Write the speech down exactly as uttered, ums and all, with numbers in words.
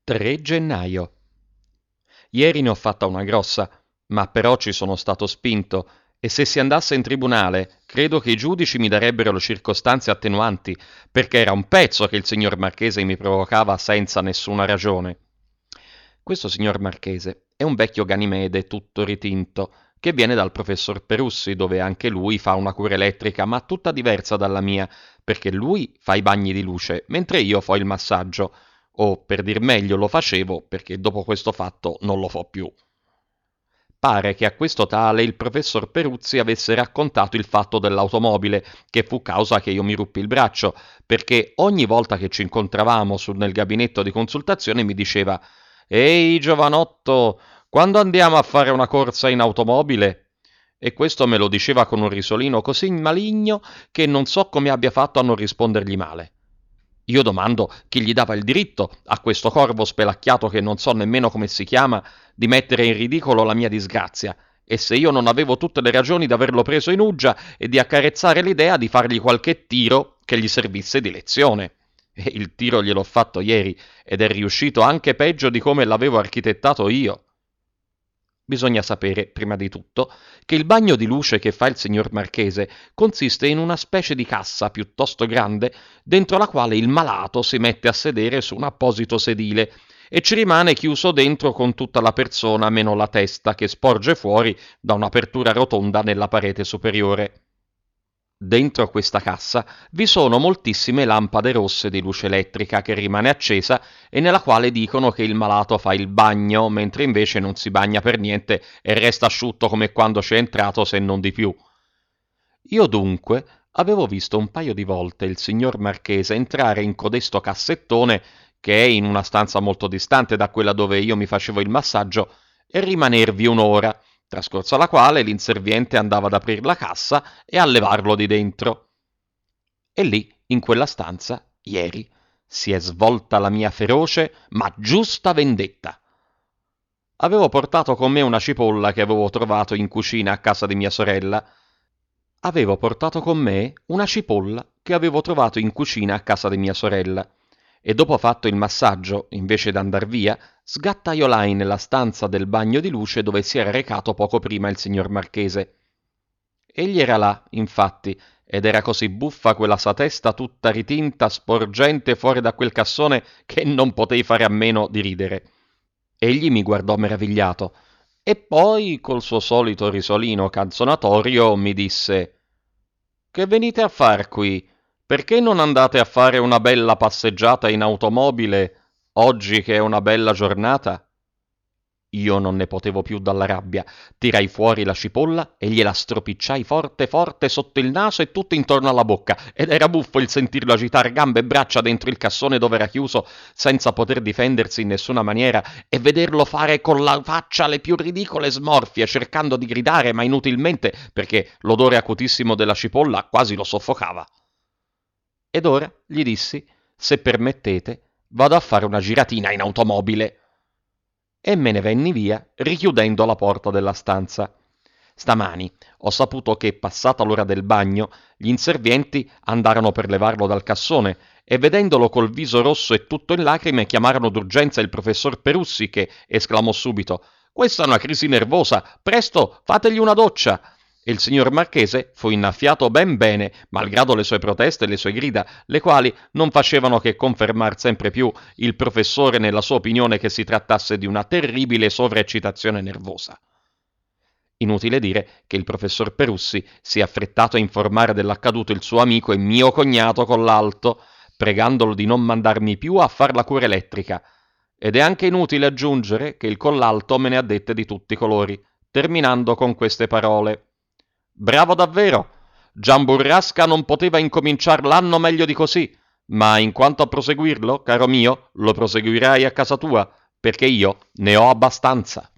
tre gennaio. Ieri ne ho fatta una grossa, ma però ci sono stato spinto e se si andasse in tribunale credo che i giudici mi darebbero le circostanze attenuanti, perché era un pezzo che il signor Marchese mi provocava senza nessuna ragione. Questo signor Marchese è un vecchio Ganimede tutto ritinto, che viene dal professor Perussi, dove anche lui fa una cura elettrica, ma tutta diversa dalla mia, perché lui fa i bagni di luce, mentre io fo il massaggio, o per dir meglio lo facevo, perché dopo questo fatto non lo fo più. Pare che a questo tale il professor Peruzzi avesse raccontato il fatto dell'automobile, che fu causa che io mi ruppi il braccio, perché ogni volta che ci incontravamo sul, nel gabinetto di consultazione mi diceva «Ehi, giovanotto, quando andiamo a fare una corsa in automobile?» E questo me lo diceva con un risolino così maligno che non so come abbia fatto a non rispondergli male. Io domando chi gli dava il diritto a questo corvo spelacchiato che non so nemmeno come si chiama di mettere in ridicolo la mia disgrazia, e se io non avevo tutte le ragioni di averlo preso in uggia e di accarezzare l'idea di fargli qualche tiro che gli servisse di lezione. E il tiro gliel'ho fatto ieri ed è riuscito anche peggio di come l'avevo architettato io. Bisogna sapere, prima di tutto, che il bagno di luce che fa il signor Marchese consiste in una specie di cassa piuttosto grande, dentro la quale il malato si mette a sedere su un apposito sedile e ci rimane chiuso dentro con tutta la persona meno la testa che sporge fuori da un'apertura rotonda nella parete superiore. Dentro questa cassa vi sono moltissime lampade rosse di luce elettrica che rimane accesa e nella quale dicono che il malato fa il bagno, mentre invece non si bagna per niente e resta asciutto come quando c'è entrato, se non di più. Io dunque avevo visto un paio di volte il signor Marchese entrare in codesto cassettone, che è in una stanza molto distante da quella dove io mi facevo il massaggio, e rimanervi un'ora, trascorsa la quale l'inserviente andava ad aprir la cassa e a levarlo di dentro. E lì, in quella stanza, ieri, si è svolta la mia feroce ma giusta vendetta. Avevo portato con me una cipolla che avevo trovato in cucina a casa di mia sorella. Avevo portato con me una cipolla che avevo trovato in cucina a casa di mia sorella. E dopo fatto il massaggio, invece d'andar via, sgattaiolai nella stanza del bagno di luce dove si era recato poco prima il signor Marchese. Egli era là, infatti, ed era così buffa quella sua testa tutta ritinta, sporgente fuori da quel cassone, che non potei fare a meno di ridere. Egli mi guardò meravigliato, e poi, col suo solito risolino canzonatorio, mi disse «Che venite a far qui? Perché non andate a fare una bella passeggiata in automobile, oggi che è una bella giornata?» Io non ne potevo più dalla rabbia, tirai fuori la cipolla e gliela stropicciai forte forte sotto il naso e tutto intorno alla bocca, ed era buffo il sentirlo agitare gambe e braccia dentro il cassone dove era chiuso, senza poter difendersi in nessuna maniera, e vederlo fare con la faccia le più ridicole smorfie, cercando di gridare, ma inutilmente, perché l'odore acutissimo della cipolla quasi lo soffocava. Ed ora, gli dissi, se permettete, vado a fare una giratina in automobile. E me ne venni via, richiudendo la porta della stanza. Stamani ho saputo che, passata l'ora del bagno, gli inservienti andarono per levarlo dal cassone e, vedendolo col viso rosso e tutto in lacrime, chiamarono d'urgenza il professor Perussi, che esclamò subito «Questa è una crisi nervosa, presto, fategli una doccia!» E il signor Marchese fu innaffiato ben bene, malgrado le sue proteste e le sue grida, le quali non facevano che confermar sempre più il professore nella sua opinione che si trattasse di una terribile sovraeccitazione nervosa. Inutile dire che il professor Perussi si è affrettato a informare dell'accaduto il suo amico e mio cognato Collalto, pregandolo di non mandarmi più a far la cura elettrica. Ed è anche inutile aggiungere che il Collalto me ne ha dette di tutti i colori, terminando con queste parole. «Bravo davvero! Gian Burrasca non poteva incominciar l'anno meglio di così, ma in quanto a proseguirlo, caro mio, lo proseguirai a casa tua, perché io ne ho abbastanza».